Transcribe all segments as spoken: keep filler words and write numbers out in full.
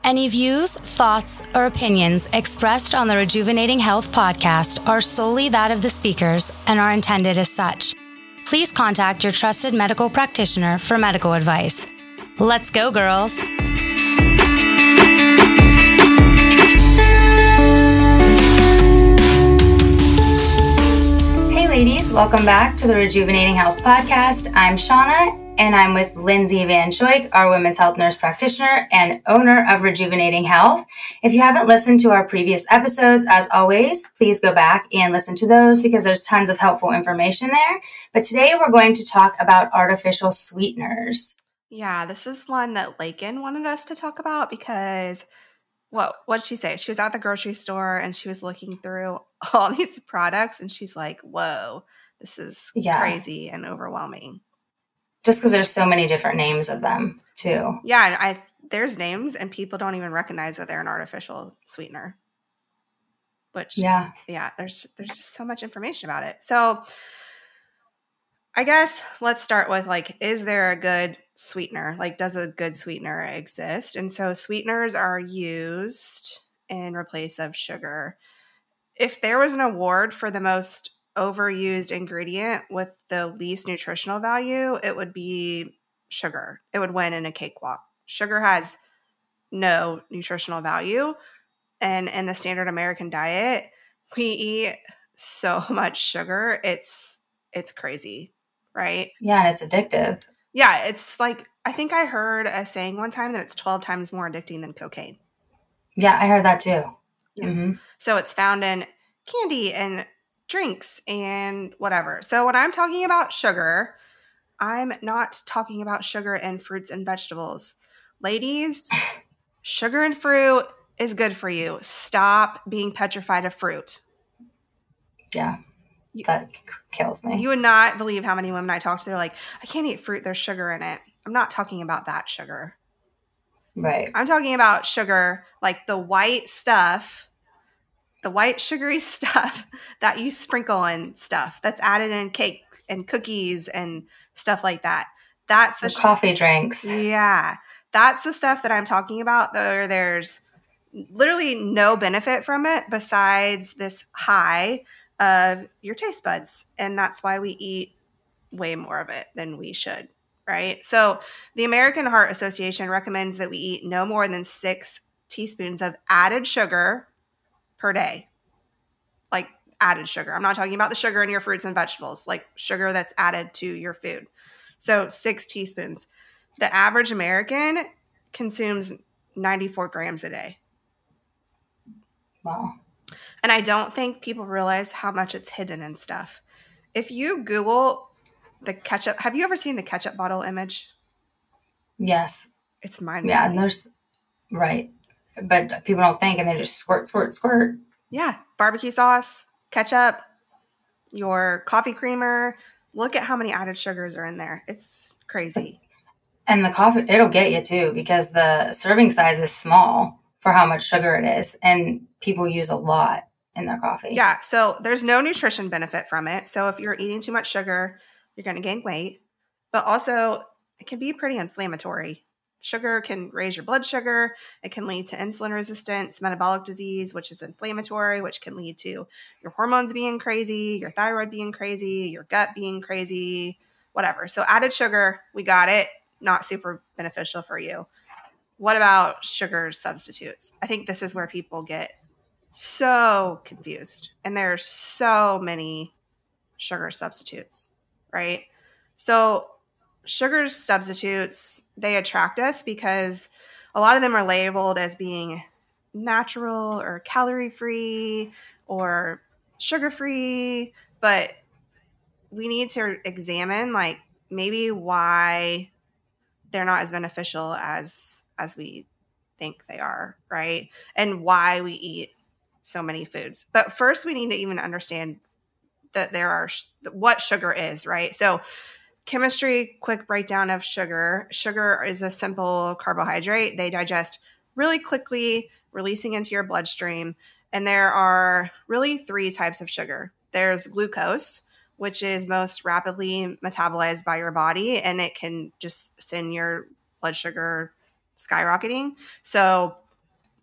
Any views, thoughts, or opinions expressed on the Rejuvenating Health podcast are solely that of the speakers and are intended as such. Please contact your trusted medical practitioner for medical advice. Let's go, girls. Hey, ladies, welcome back to the Rejuvenating Health podcast. I'm Shauna, and I'm with Lindsay Van Schoik, our women's health nurse practitioner and owner of Rejuvenating Health. If you haven't listened to our previous episodes, as always, please go back and listen to those because there's tons of helpful information there. But today we're going to talk about artificial sweeteners. Yeah, this is one that Lakin wanted us to talk about because, what what'd she say? She was at the grocery store and she was looking through all these products and she's like, whoa, this is Yeah. crazy and overwhelming. Just because there's so many different names of them, too. Yeah, and I there's names and people don't even recognize that they're an artificial sweetener. Which, Yeah. yeah, there's there's just so much information about it. So I guess let's start with, like, is there a good sweetener? Like, does a good sweetener exist? And so sweeteners are used in replace of sugar. If there was an award for the most overused ingredient with the least nutritional value, it would be sugar. It would win in a cakewalk. Sugar has no nutritional value. And in the standard American diet, we eat so much sugar. It's it's crazy, right? Yeah, and it's addictive. Yeah, it's like, I think I heard a saying one time that it's twelve times more addicting than cocaine. Yeah, I heard that too. Yeah. Mm-hmm. So it's found in candy and drinks and whatever. So when I'm talking about sugar, I'm not talking about sugar in fruits and vegetables. Ladies, sugar and fruit is good for you. Stop being petrified of fruit. Yeah, You, that kills me. you would not believe how many women I talk to. They're like, I can't eat fruit. There's sugar in it. I'm not talking about that sugar. Right. I'm talking about sugar, like the white stuff, the white sugary stuff that you sprinkle in stuff that's added in cake and cookies and stuff like that. That's the The coffee drinks. Yeah. That's the stuff that I'm talking about. There, there's literally no benefit from it besides this high of your taste buds. And that's why we eat way more of it than we should, right? So the American Heart Association recommends that we eat no more than six teaspoons of added sugar per day. Like added sugar. I'm not talking about the sugar in your fruits and vegetables, like sugar that's added to your food. So six teaspoons. The average American consumes ninety-four grams a day. Wow. And I don't think people realize how much it's hidden in stuff. If you Google the ketchup, have you ever seen the ketchup bottle image? Yes. It's mind-blowing. Yeah, and there's, right. But people don't think, and they just squirt, squirt, squirt. Yeah. Barbecue sauce, ketchup, your coffee creamer. Look at how many added sugars are in there. It's crazy. And the coffee, it'll get you too, because the serving size is small for how much sugar it is. And people use a lot in their coffee. Yeah. So there's no nutrition benefit from it. So if you're eating too much sugar, you're going to gain weight. But also, it can be pretty inflammatory. Sugar can raise your blood sugar. It can lead to insulin resistance, metabolic disease, which is inflammatory, which can lead to your hormones being crazy, your thyroid being crazy, your gut being crazy, whatever. So added sugar, we got it. Not super beneficial for you. What about sugar substitutes? I think this is where people get so confused. And there are so many sugar substitutes, right? So sugar substitutes, they attract us because a lot of them are labeled as being natural or calorie-free or sugar-free, but we need to examine, like, maybe why they're not as beneficial as as we think they are, right? And why we eat so many foods. But first, we need to even understand that there are what sugar is, right? So chemistry, quick breakdown of sugar. Sugar is a simple carbohydrate. They digest really quickly, releasing into your bloodstream. And there are really three types of sugar. There's glucose, which is most rapidly metabolized by your body, and it can just send your blood sugar skyrocketing. So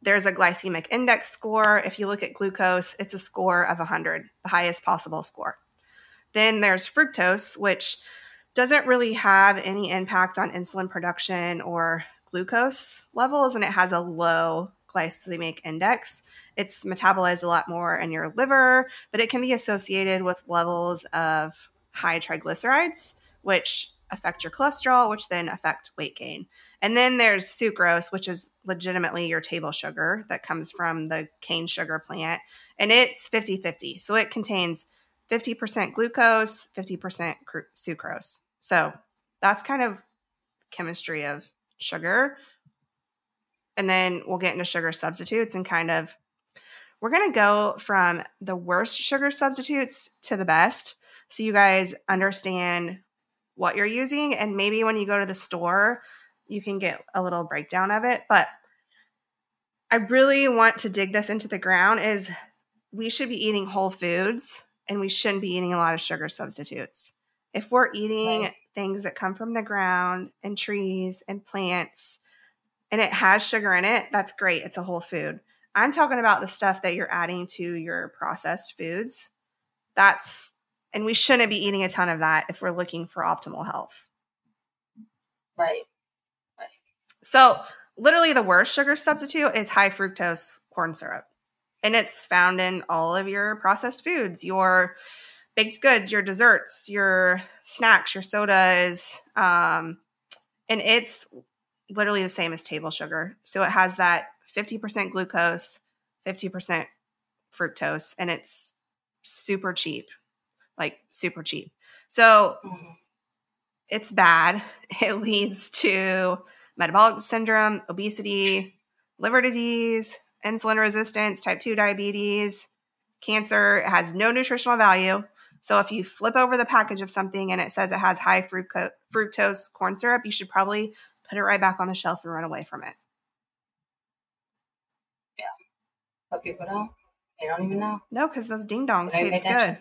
there's a glycemic index score. If you look at glucose, it's a score of one hundred, the highest possible score. Then there's fructose, which doesn't really have any impact on insulin production or glucose levels, and it has a low glycemic index. It's metabolized a lot more in your liver, but it can be associated with levels of high triglycerides, which affect your cholesterol, which then affect weight gain. And then there's sucrose, which is legitimately your table sugar that comes from the cane sugar plant, and it's fifty-fifty. So it contains fifty percent glucose, fifty percent sucrose. So that's kind of chemistry of sugar. And then we'll get into sugar substitutes and kind of, we're going to go from the worst sugar substitutes to the best, so you guys understand what you're using. And maybe when you go to the store, you can get a little breakdown of it. But I really want to dig this into the ground is we should be eating whole foods, and we shouldn't be eating a lot of sugar substitutes. If we're eating right. things that come from the ground and trees and plants, and it has sugar in it, that's great. It's a whole food. I'm talking about the stuff that you're adding to your processed foods. That's, and we shouldn't be eating a ton of that if we're looking for optimal health. Right. Right. So literally the worst sugar substitute is high fructose corn syrup. And it's found in all of your processed foods, your baked goods, your desserts, your snacks, your sodas. Um, and it's literally the same as table sugar. So it has that fifty percent glucose, fifty percent fructose, and it's super cheap, like super cheap. So mm-hmm. it's bad. It leads to metabolic syndrome, obesity, liver disease, insulin resistance, type two diabetes, cancer. It has no nutritional value. So if you flip over the package of something and it says it has high fructose, fructose corn syrup, you should probably put it right back on the shelf and run away from it. Yeah. But people don't. They don't even know. No, because those ding-dongs taste good.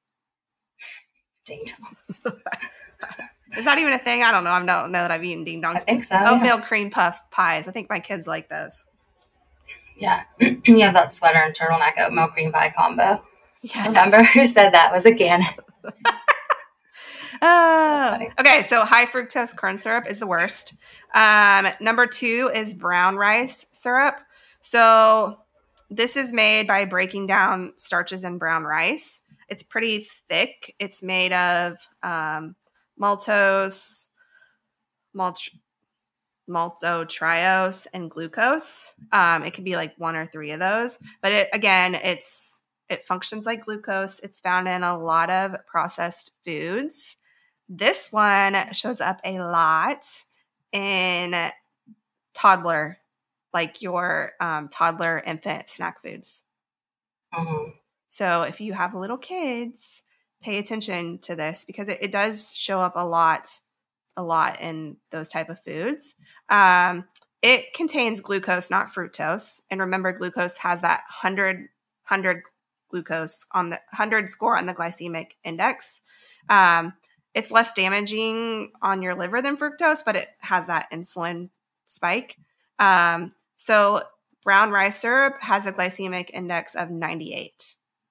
Ding-dongs. Is that even a thing? I don't know. I don't know that I've eaten ding-dongs. I think so. Oatmeal yeah. cream puff pies. I think my kids like those. Yeah. You have that sweater and turtleneck oatmeal cream pie combo. Yeah. Remember who said that was a Gannon. Oh, so okay. So high fructose corn syrup is the worst. Um, number two is brown rice syrup. So this is made by breaking down starches in brown rice. It's pretty thick. It's made of um, maltose, malt, maltotriose, and glucose. Um, it could be like one or three of those. But it, again, it's it functions like glucose. It's found in a lot of processed foods. This one shows up a lot in toddler, like your um, toddler infant snack foods. Mm-hmm. So if you have little kids, pay attention to this because it, it does show up a lot, a lot in those type of foods. Um, it contains glucose, not fructose. And remember, glucose has that one hundred, one hundred glucose on the one hundred score on the glycemic index. Um, It's less damaging on your liver than fructose, but it has that insulin spike. Um, so brown rice syrup has a glycemic index of ninety-eight.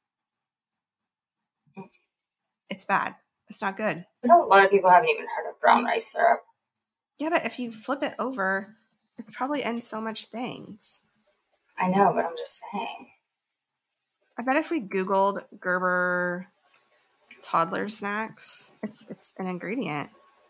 It's bad. It's not good. I know a lot of people haven't even heard of brown rice syrup. Yeah, but if you flip it over, it's probably in so much things. I know, but I'm just saying. I bet if we Googled Gerber toddler snacks, it's it's an ingredient.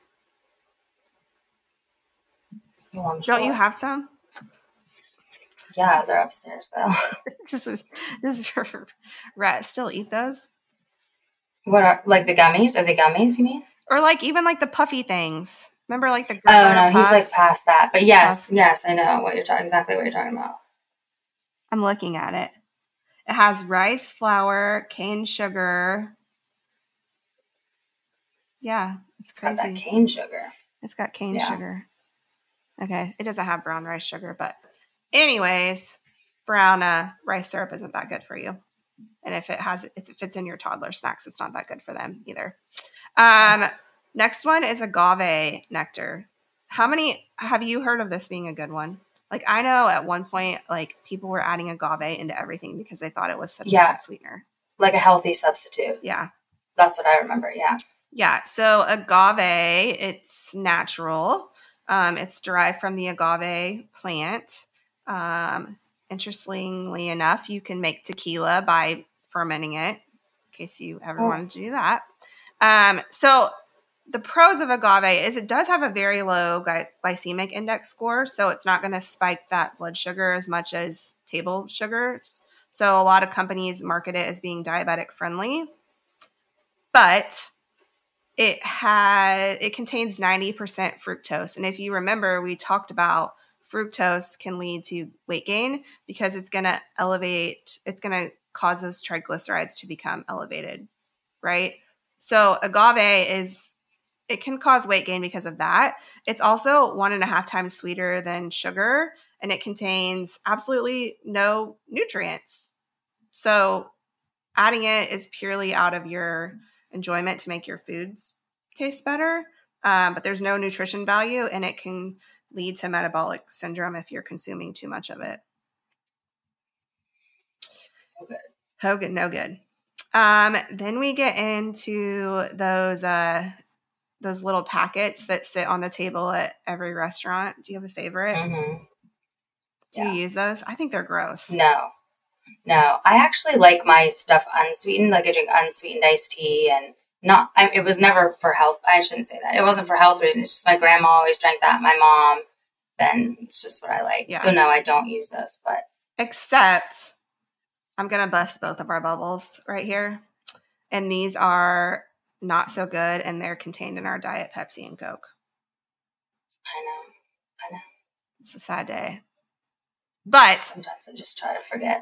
Well, I'm Don't sure. you have some? Yeah, they're upstairs though. Does does your rat still eat those? What are like the gummies? Are they gummies? You mean? Or like even like the puffy things? Remember like the oh no, puffs? He's like past that. But yes, Puff. yes, I know what you're talking exactly what you're talking about. I'm looking at it. It has rice flour, cane sugar. Yeah, it's, It's crazy. got that cane sugar. It's got cane yeah. sugar. Okay, it doesn't have brown rice sugar, but anyways, brown uh, rice syrup isn't that good for you. And if it has, if it fits in your toddler snacks, it's not that good for them either. Um, next one is agave nectar. How many have you heard of this being a good one? Like I know at one point, like people were adding agave into everything because they thought it was such Yeah. a good sweetener. Like a healthy substitute. Yeah. That's what I remember. Yeah. Yeah. So agave, it's natural. Um, it's derived from the agave plant. Um, interestingly enough, you can make tequila by fermenting it, in case you ever Oh. wanted to do that. Um, so the pros of agave is it does have a very low gly- glycemic index score, so it's not going to spike that blood sugar as much as table sugars. So a lot of companies market it as being diabetic friendly, but it had it contains ninety percent fructose. And if you remember, we talked about fructose can lead to weight gain because it's going to elevate, it's going to cause those triglycerides to become elevated, right? So agave is, it can cause weight gain because of that. It's also one and a half times sweeter than sugar, and it contains absolutely no nutrients. So adding it is purely out of your enjoyment to make your foods taste better, um, but there's no nutrition value, and it can lead to metabolic syndrome if you're consuming too much of it. Okay. Oh, good, no good. Um, then we get into those uh, those little packets that sit on the table at every restaurant. Do you have a favorite? Mm-hmm. Do Yeah. you use those? I think they're gross. No. No. I actually like my stuff unsweetened. Like I drink unsweetened iced tea and not, I, it was never for health. I shouldn't say that. It wasn't for health reasons. It's just my grandma always drank that. My mom, then it's just what I like. Yeah. So no, I don't use those, but. Except I'm going to bust both of our bubbles right here. And these are not so good, and they're contained in our Diet Pepsi and Coke. I know. I know. It's a sad day. But sometimes I just try to forget.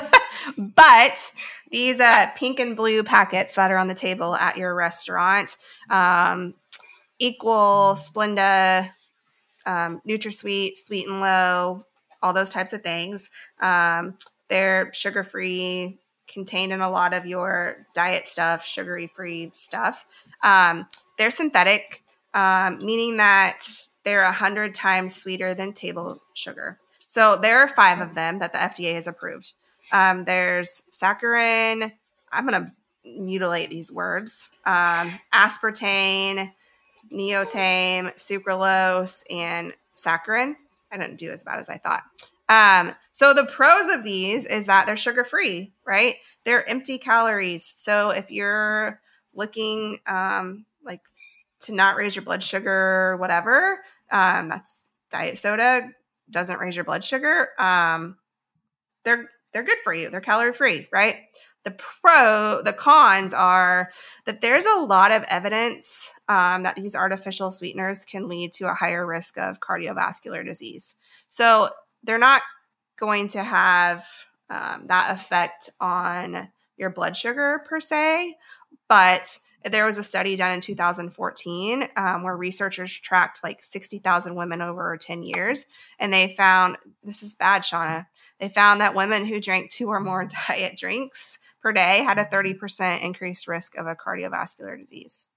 But these uh, pink and blue packets that are on the table at your restaurant, um, Equal, Splenda, um, NutraSweet, Sweet and Low, all those types of things. Um, they're sugar-free, contained in a lot of your diet stuff, sugary-free stuff. Um, they're synthetic, um, meaning that they're one hundred times sweeter than table sugar. So there are five of them that the F D A has approved. Um, there's saccharin. I'm going to mutilate these words. Um, aspartame, neotame, sucralose, and saccharin. I didn't do as bad as I thought. Um, so the pros of these is that they're sugar-free, right? They're empty calories. So if you're looking um, like to not raise your blood sugar or whatever, um, that's diet soda, doesn't raise your blood sugar. Um, they're they're good for you. They're calorie-free, right? The pro, the cons are that there's a lot of evidence um, that these artificial sweeteners can lead to a higher risk of cardiovascular disease. So they're not going to have um, that effect on your blood sugar per se, but there was a study done in two thousand fourteen um, where researchers tracked like sixty thousand women over ten years, and they found, this is bad, Shauna, they found that women who drank two or more diet drinks per day had a thirty percent increased risk of a cardiovascular disease.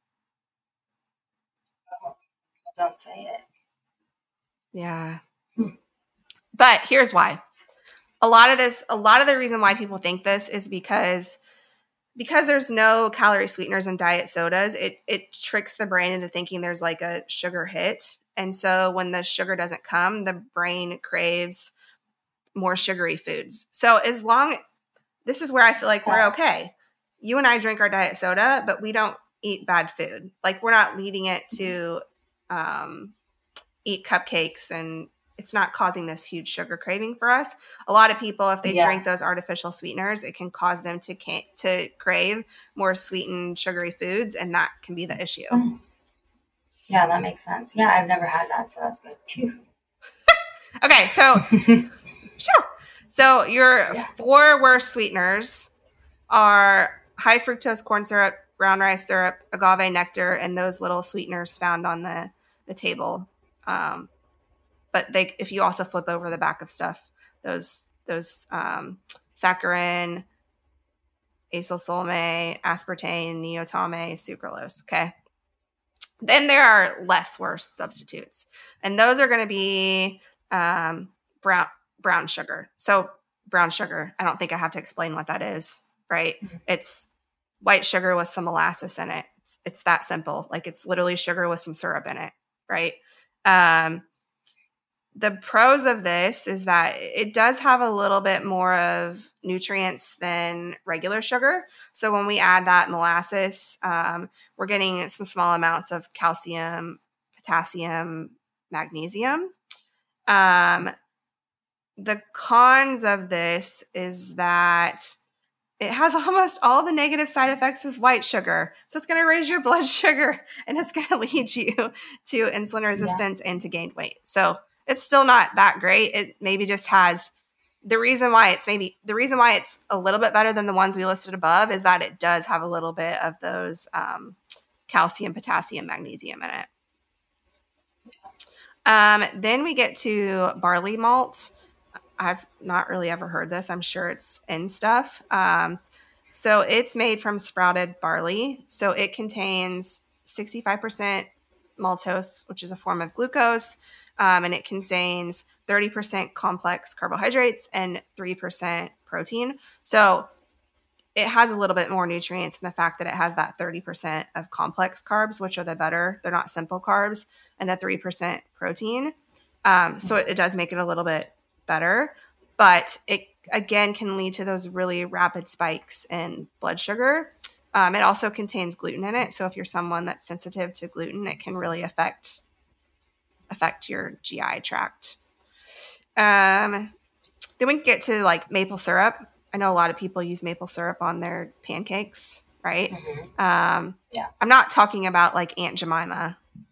Oh, don't say it. Yeah. Hmm. But here's why. A lot of this, a lot of the reason why people think this is because because there's no calorie sweeteners in diet sodas, it it tricks the brain into thinking there's like a sugar hit. And so when the sugar doesn't come, the brain craves more sugary foods. So as long, this is where I feel like we're okay. You and I drink our diet soda, but we don't eat bad food. Like we're not leading it to um, eat cupcakes, and it's not causing this huge sugar craving for us. A lot of people, if they yeah. drink those artificial sweeteners, it can cause them to can- to crave more sweetened, sugary foods, and that can be the issue. Mm. Yeah, that makes sense. Yeah, I've never had that, so that's good. Phew. Okay, so sure. So your yeah. four worst sweeteners are high fructose corn syrup, brown rice syrup, agave nectar, and those little sweeteners found on the, the table. Um, but they, if you also flip over the back of stuff, those those um, saccharin, acylsulme, aspartame, neotame, sucralose. Okay. Then there are less worse substitutes, and those are going to be um, brown brown sugar. So brown sugar, I don't think I have to explain what that is, right? Mm-hmm. It's white sugar with some molasses in it. It's, it's that simple. Like it's literally sugar with some syrup in it, right? Um, the pros of this is that it does have a little bit more of nutrients than regular sugar. So when we add that molasses, um, we're getting some small amounts of calcium, potassium, magnesium. Um, the cons of this is that it has almost all the negative side effects as white sugar. So it's going to raise your blood sugar and it's going to lead you to insulin resistance yeah. and to gain weight. So it's still not that great. It maybe just has the reason why it's maybe the reason why it's a little bit better than the ones we listed above is that it does have a little bit of those um, calcium, potassium, magnesium in it. Um, then we get to barley malt. I've not really ever heard this. I'm sure it's in stuff. Um, so it's made from sprouted barley. So it contains sixty-five percent maltose, which is a form of glucose. Um, and it contains thirty percent complex carbohydrates and three percent protein. So it has a little bit more nutrients in the fact that it has that thirty percent of complex carbs, which are the better. They're not simple carbs, and the three percent protein. Um, so it, it does make it a little bit better, but it again can lead to those really rapid spikes in blood sugar. Um, it also contains gluten in it. So if you're someone that's sensitive to gluten, it can really affect affect your G I tract. Um, then we get to like maple syrup. I know a lot of people use maple syrup on their pancakes, right? Mm-hmm. Um, yeah. I'm not talking about like Aunt Jemima,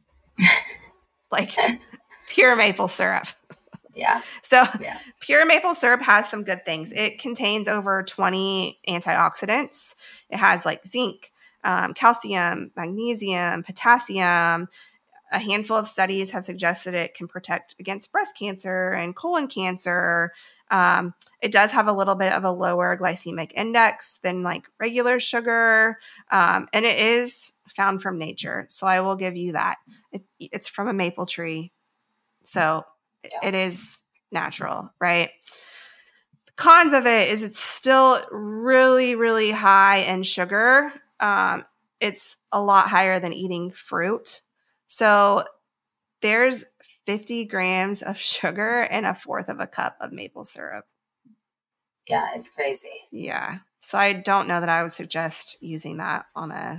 like pure maple syrup. Yeah. So yeah. pure maple syrup has some good things. It contains over twenty antioxidants. It has like zinc, um, calcium, magnesium, potassium. A handful of studies have suggested it can protect against breast cancer and colon cancer. Um, it does have a little bit of a lower glycemic index than like regular sugar. Um, and it is found from nature. So I will give you that. It, it's from a maple tree. So yeah. It is natural, right? The cons of it is it's still really, really high in sugar. Um, it's a lot higher than eating fruit. So there's fifty grams of sugar in a fourth of a cup of maple syrup. Yeah, it's crazy. Yeah. So I don't know that I would suggest using that on a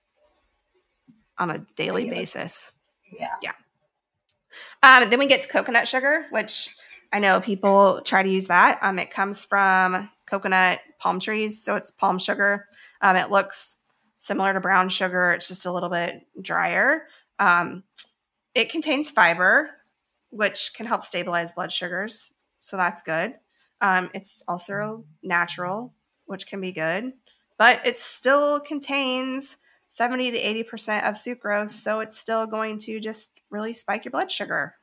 on a daily Regular. basis. Yeah. Yeah. Um, then we get to coconut sugar, which I know people try to use that. Um, it comes from coconut palm trees, so it's palm sugar. Um, it looks similar to brown sugar. It's just a little bit drier. Um, it contains fiber, which can help stabilize blood sugars, so that's good. Um, it's also natural, which can be good, but it still contains seventy to eighty percent of sucrose, so it's still going to just really spike your blood sugar,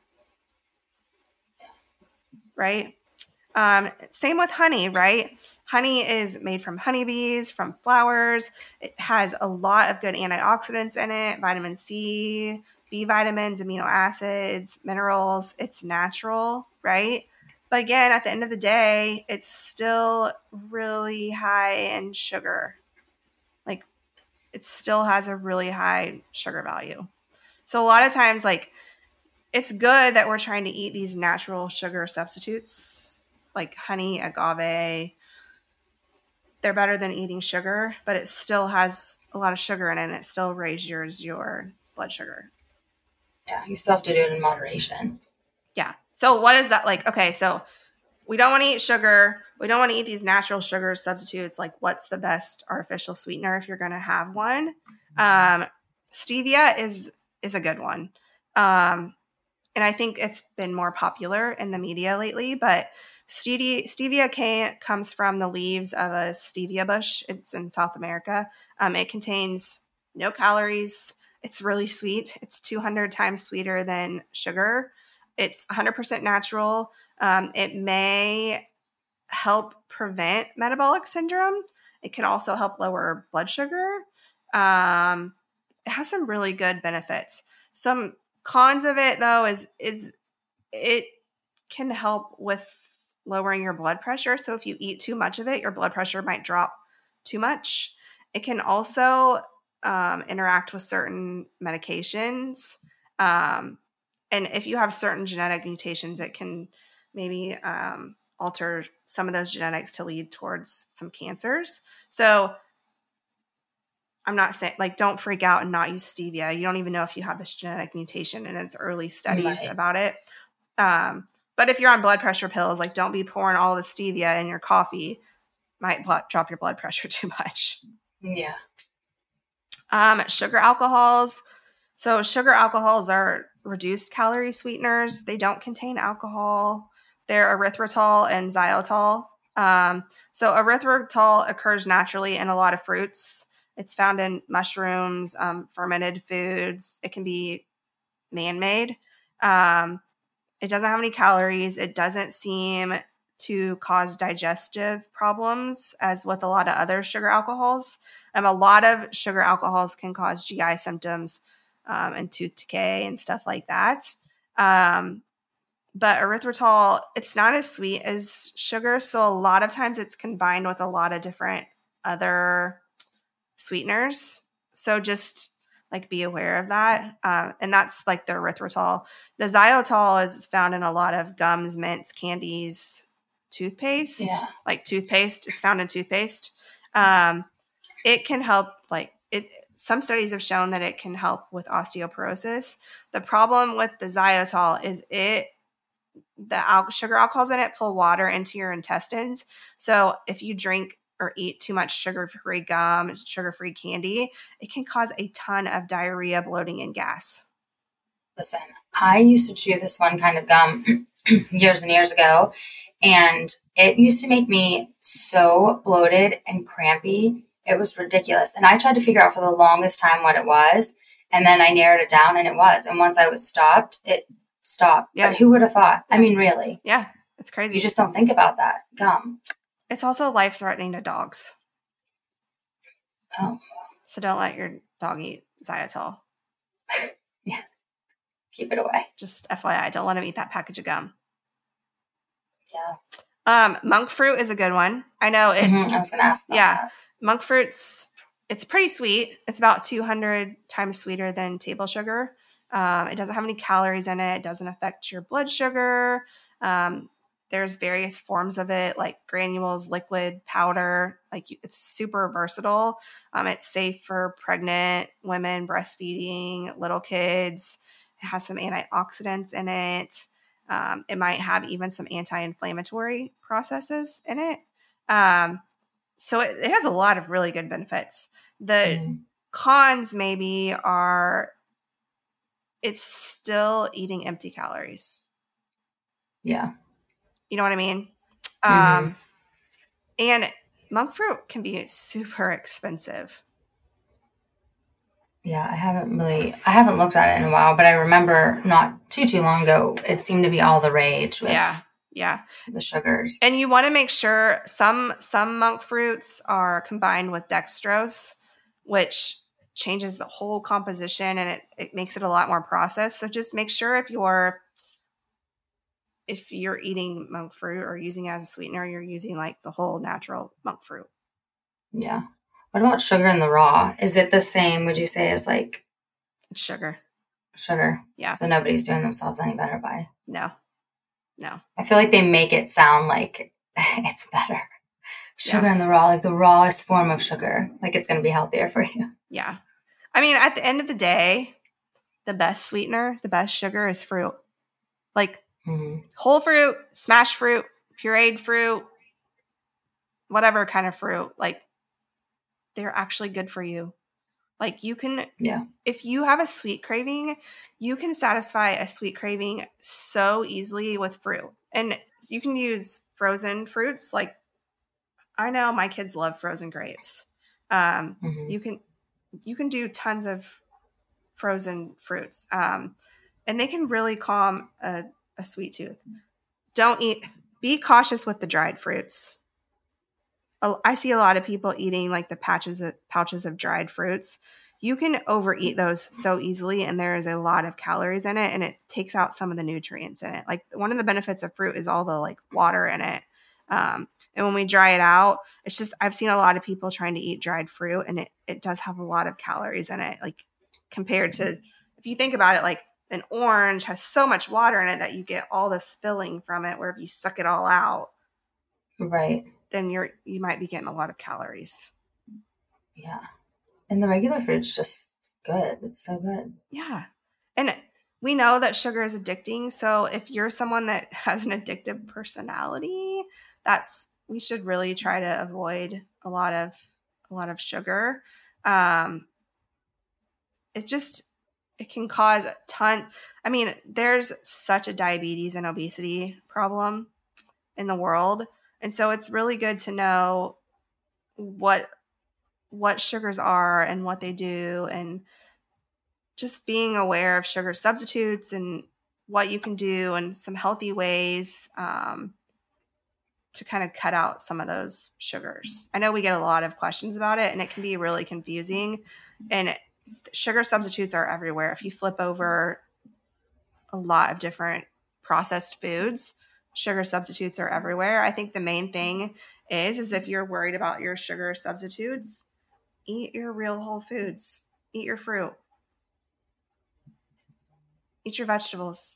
right? Um, same with honey, right? Honey is made from honeybees, from flowers. It has a lot of good antioxidants in it, vitamin C, B vitamins, amino acids, minerals. It's natural, right? But again, at the end of the day, it's still really high in sugar. Like, it still has a really high sugar value. So a lot of times, like, it's good that we're trying to eat these natural sugar substitutes, like honey, agave. They're better than eating sugar, but it still has a lot of sugar in it, and it still raises your blood sugar. Yeah, you still have to do it in moderation. Yeah. So what is that like? Okay, so we don't want to eat sugar. We don't want to eat these natural sugar substitutes. Like, what's the best artificial sweetener if you're going to have one? Um, stevia is is a good one. Um, and I think it's been more popular in the media lately, but stevia, stevia came, comes from the leaves of a stevia bush. It's in South America. Um, it contains no calories. It's really sweet. It's two hundred times sweeter than sugar. It's one hundred percent natural. Um, it may help prevent metabolic syndrome. It can also help lower blood sugar. Um, it has some really good benefits. Some cons of it, though, is is it can help with lowering your blood pressure. So if you eat too much of it, your blood pressure might drop too much. It can also um, interact with certain medications. Um, and if you have certain genetic mutations, it can maybe um, alter some of those genetics to lead towards some cancers. So I'm not saying, like, don't freak out and not use stevia. You don't even know if you have this genetic mutation, and it's early studies Right. about it. Um, but if you're on blood pressure pills, like, don't be pouring all the stevia in your coffee. Might blood, drop your blood pressure too much. Yeah. Um, sugar alcohols. So sugar alcohols are reduced calorie sweeteners. They don't contain alcohol. They're erythritol and xylitol. Um, so erythritol occurs naturally in a lot of fruits. It's found in mushrooms, um, fermented foods. It can be man-made. Um, it doesn't have any calories. It doesn't seem to cause digestive problems as with a lot of other sugar alcohols. Um, a lot of sugar alcohols can cause G I symptoms um, and tooth decay and stuff like that. Um, but erythritol, it's not as sweet as sugar. So a lot of times it's combined with a lot of different other sweeteners. So just like be aware of that. Uh, and that's like the erythritol. The xylitol is found in a lot of gums, mints, candies, toothpaste, Yeah. like toothpaste. It's found in toothpaste. Um, it can help, like it. Some studies have shown that it can help with osteoporosis. The problem with the xylitol is it, the al- sugar alcohols in it pull water into your intestines. So if you drink or eat too much sugar-free gum, sugar-free candy, it can cause a ton of diarrhea, bloating, and gas. Listen, I used to chew this one kind of gum years and years ago, and it used to make me so bloated and crampy. It was ridiculous. And I tried to figure out for the longest time what it was, and then I narrowed it down, and it was. And once I was stopped, it stopped. Yeah. But who would have thought? Yeah. I mean, really. Yeah, it's crazy. You just don't think about that. Gum. It's also life-threatening to dogs. Oh. So don't let your dog eat xylitol. Yeah. Keep it away. Just F Y I, don't let him eat that package of gum. Yeah. Um, monk fruit is a good one. I know it's. Mm-hmm. I was going to ask about yeah, that. Monk fruit's. It's pretty sweet. It's about two hundred times sweeter than table sugar. Um, it doesn't have any calories in it. It doesn't affect your blood sugar. Um, there's various forms of it, like granules, liquid, powder. Like it's super versatile. Um, it's safe for pregnant women, breastfeeding, little kids. It has some antioxidants in it. Um, it might have even some anti-inflammatory processes in it. Um, so it, it has a lot of really good benefits. The mm. cons maybe are it's still eating empty calories. Yeah. You know what I mean? Mm-hmm. Um, and monk fruit can be super expensive. Yeah, I haven't really, I haven't looked at it in a while, but I remember not too, too long ago, it seemed to be all the rage with yeah, yeah. the sugars. And you want to make sure some, some monk fruits are combined with dextrose, which changes the whole composition and it, it makes it a lot more processed. So just make sure if you're, if you're eating monk fruit or using it as a sweetener, you're using like the whole natural monk fruit. Yeah. What about sugar in the raw? Is it the same, would you say, as like it's sugar? Sugar. Yeah. So nobody's doing themselves any better by. No. No. I feel like they make it sound like it's better. Sugar yeah. in the raw, like the rawest form of sugar. Like it's going to be healthier for you. Yeah. I mean, at the end of the day, the best sweetener, the best sugar is fruit. Like mm-hmm. whole fruit, smashed fruit, pureed fruit, whatever kind of fruit. Like they're actually good for you. Like you can, yeah. if you have a sweet craving, you can satisfy a sweet craving so easily with fruit. And you can use frozen fruits. Like I know my kids love frozen grapes. Um, mm-hmm. You can, you can do tons of frozen fruits. Um, and they can really calm a, a sweet tooth. Don't eat, be cautious with the dried fruits. I see a lot of people eating like the patches of, pouches of dried fruits. you can overeat those so easily, and there is a lot of calories in it, and it takes out some of the nutrients in it. Like one of the benefits of fruit is all the like water in it. Um, and when we dry it out, it's just, I've seen a lot of people trying to eat dried fruit, and it, it does have a lot of calories in it. Like compared to, if you think about it, like an orange has so much water in it that you get all the spilling from it, where if you suck it all out, right, then you're, you might be getting a lot of calories. Yeah. And the regular fruit's just good. It's so good. Yeah. And we know that sugar is addicting. So if you're someone that has an addictive personality, that's, we should really try to avoid a lot of, a lot of sugar. Um, it just, it can cause a ton. I mean, there's such a diabetes and obesity problem in the world. And so it's really good to know what, what sugars are and what they do, and just being aware of sugar substitutes and what you can do and some healthy ways um, to kind of cut out some of those sugars. I know we get a lot of questions about it, and it can be really confusing. And sugar substitutes are everywhere. If you flip over a lot of different processed foods, sugar substitutes are everywhere. I think the main thing is, is if you're worried about your sugar substitutes, eat your real whole foods. Eat your fruit. Eat your vegetables.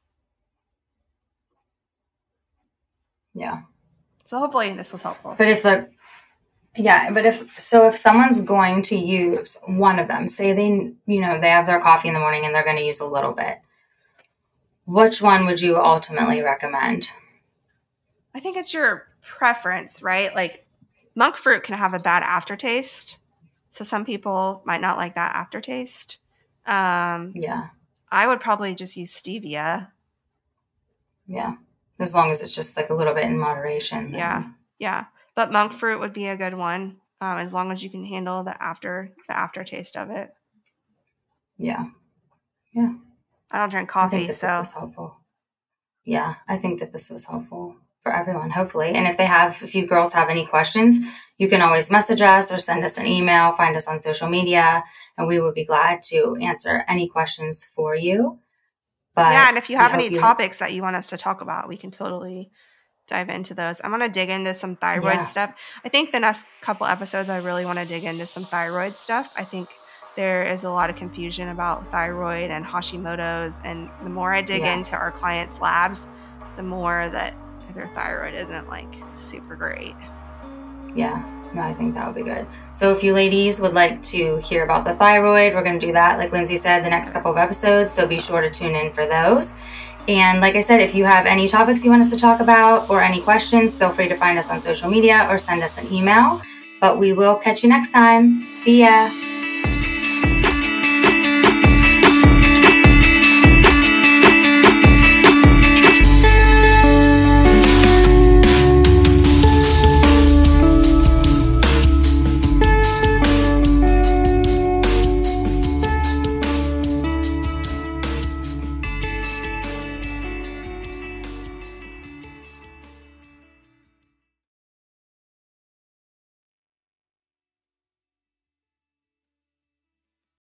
Yeah. So hopefully this was helpful. But if the, yeah, but if, so if someone's going to use one of them, say they, you know, they have their coffee in the morning and they're going to use a little bit, which one would you ultimately recommend? I think it's your preference, right? Like monk fruit can have a bad aftertaste. So some people might not like that aftertaste. Um, yeah. I would probably just use stevia. Yeah. As long as it's just like a little bit in moderation. Then. Yeah. Yeah. But monk fruit would be a good one. Um, as long as you can handle the after, the aftertaste of it. Yeah. Yeah. I don't drink coffee, I think that so. This was helpful. Yeah. I think that this was helpful for everyone, hopefully. And if they have, if you girls have any questions, you can always message us or send us an email, find us on social media, and we would be glad to answer any questions for you. But yeah, and if you have any you... topics that you want us to talk about, we can totally dive into those. I'm going to dig into some thyroid yeah. stuff. I think the next couple episodes, I really want to dig into some thyroid stuff. I think there is a lot of confusion about thyroid and Hashimoto's, and the more I dig yeah. into our clients' labs, the more that their thyroid isn't like super great. Yeah, no, I think that would be good. So if you ladies would like to hear about the thyroid, we're going to do that, like Lindsay said, the next couple of episodes. So be sure to tune in for those. And like I said, if you have any topics you want us to talk about or any questions, feel free to find us on social media or send us an email. But we will catch you next time. See ya.